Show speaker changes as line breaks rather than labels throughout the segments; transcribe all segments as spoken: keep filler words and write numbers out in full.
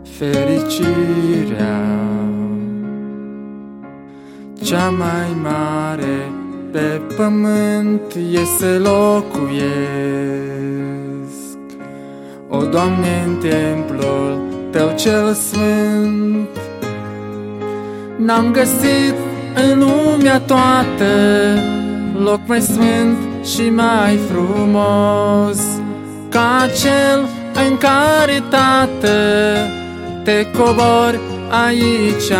fericirea cea mai mare pe pământ e să locuiesc, o Doamne, în templul Tău cel sfânt. N-am găsit în lumea toată loc mai sfânt și mai frumos ca cel în care, Tată, te cobori aici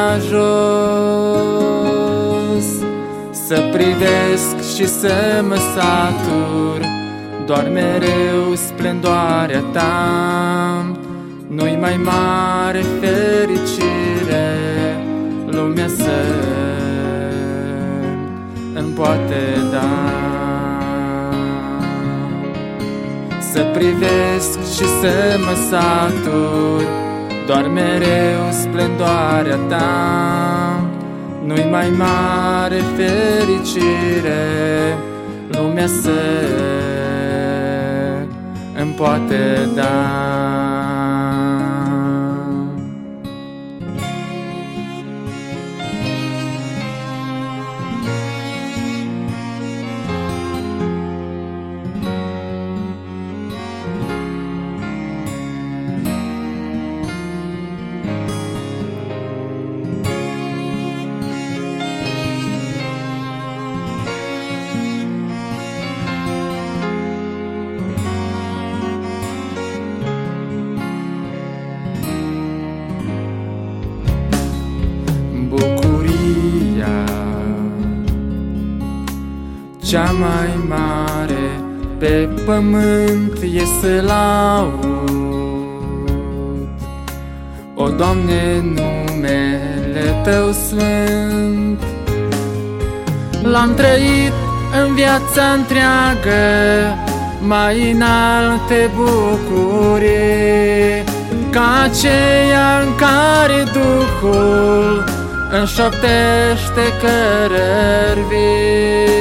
jos. Să privesc și să mă satur doar mereu splendoarea Ta. Nu-i mai mare fericire lumea să îmi poate da. Să privesc și să mă satur doar mereu splendoarea Ta. Nu-i mai mare fericire lumea să îmi poate da. Cea mai mare pe pământ e să laud, o Doamne, numele Tău sfânt. L-am trăit în viața întreagă mai înalte bucurii, ca aceea în care Duhul înșoptește cărări vii.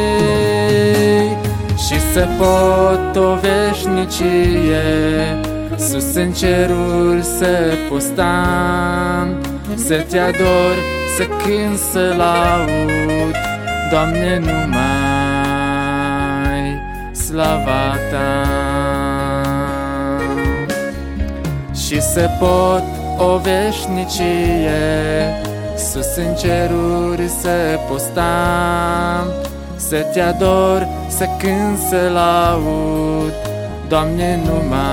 Și să pot o veșnicie sus în ceruri să postam, să Te ador, să cânt, să laud, Doamne, numai slava Ta. Și să pot o veșnicie sus în ceruri să postam, să Te ador, să cânt, să laud, Doamne, numai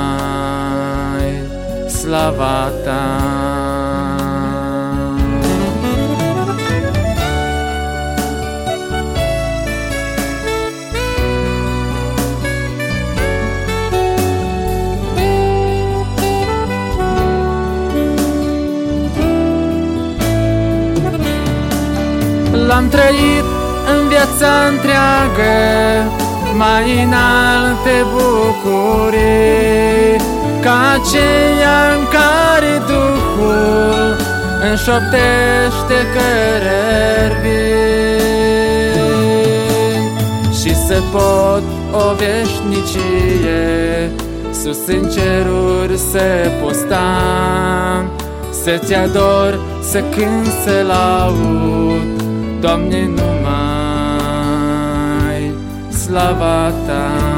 slava Ta. L-am trăit în viața întreagă mai înalte bucurii, ca aceea în care Duhul înșoptește cărări vii. Și să pot o veșnicie sus în ceruri să postam, să Te ador, să cânt, să laud, Doamne, numai slava Ta.